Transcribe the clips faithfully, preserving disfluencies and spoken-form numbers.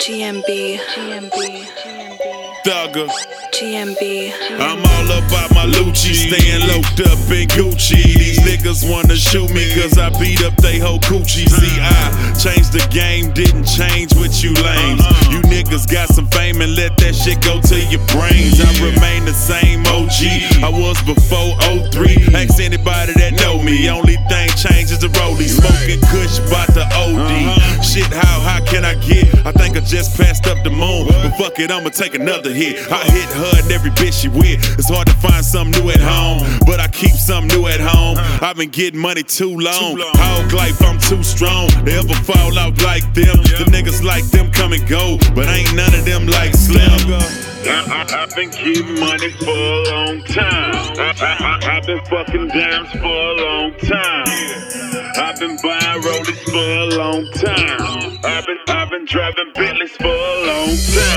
G M B, G M B, Thugger. G M B. I'm all about my Lucci, staying locked up in Gucci. These niggas wanna shoot me cause I beat up they whole coochie. See, I changed the game, didn't change with you lames. You niggas got some fame and let that shit go to your brains. I remain the same O G I was before oh three. Ask anybody that know me, only thing changes the rollie. Smoking kush, bout to O D. Shit, how high can I get? I think I just passed up the moon, but fuck it, I'ma take another hit. I hit her and every bitch she with. It's hard to find something new at home, but I keep something new at home. I've been getting money too long. Hog life, I'm too strong. They ever fall out like them? The niggas like them come and go, but ain't none of them like Slim. I, I, I've been getting money for a long time. I, I, I've been fucking dimes for a long time. I've been buying rollies for a long time. I've been, I've been driving Bentleys for a long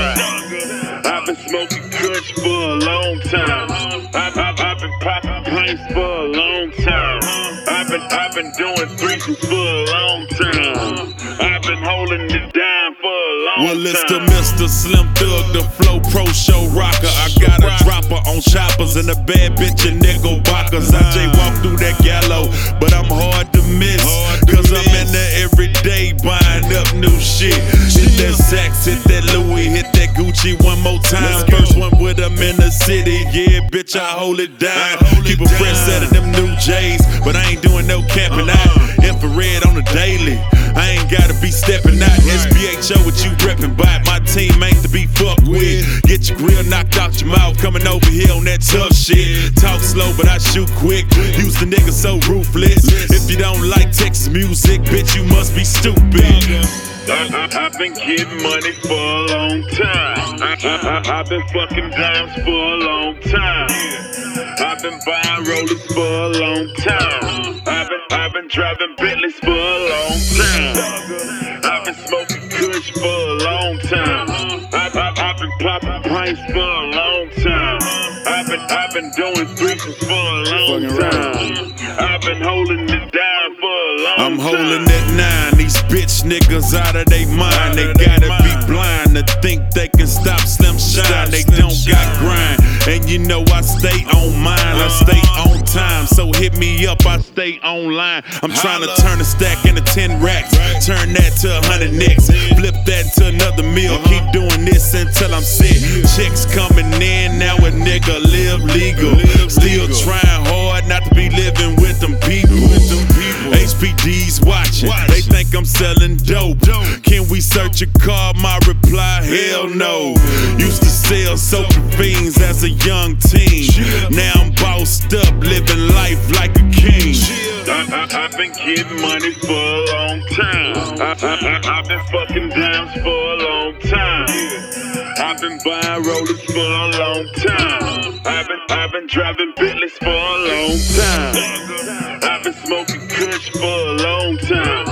time. I've been smoking kush for a long time. I've, I've, I've been popping pints for a long time. I've been, I've been doing threesomes for a long time. I've been holding it down for a long time. Well, it's the Mister Slim Thug, the Flow Pro Show rocker. I got a dropper on choppers and a bad bitch in Nickelbackers. I J walk through that gallow, but I'm hard to miss, cause I'm in there every day buying up new shit. Hit that Saks, hit that Louis, hit that Gucci one more time. First one with them in the city, yeah, bitch, I hold it down. Keep a fresh set of them new J's, but I ain't doing no camping out. Infrared on the daily, I ain't gotta be stepping out. S B H O what you reppin' by, my team ain't to be fucked with. Get your grill knocked out your mouth, coming over here on that tough shit. Talk slow, but I shoot quick. Houston niggas so ruthless. If you don't like Texas music, bitch, you must be stupid. I, I, I've been getting money for a long time. I, I, I, I've been fucking dimes for a long time. I've been buying rollers for a long time. I've been, I've been driving Bentleys for a long time. I've been smoking kush for a long time. I've, I've, I've been popping pints for a long time. I've been, I've been doing threesomes for a long time. I've been holding it down for a long time. I'm holding it nine. These bitch niggas out of they mind. They gotta be blind to think they can stop Slim Shine. They don't got grind, and you know I stay on mine. I stay on time, so hit me up, I stay online. I'm trying to turn a stack into ten racks, turn that to a hundred nicks, flip that into another meal. Keep doing this until I'm sick. Chicks coming in, now a nigga live legal. Still trying hard not to be living with them people. H P D's watching, they think I'm selling dope. Can we search a car? My reply, hell no. Used to sell soap and fiends as a young teen. Now I'm bossed up, living life like a king. I, I, I've been getting money for a long time. I, I, I, I've been fucking dimes for a long time. I've been buying rollers for a long time. I've been, I've been driving Bentleys for a long time. I've been smoking kush for a long time.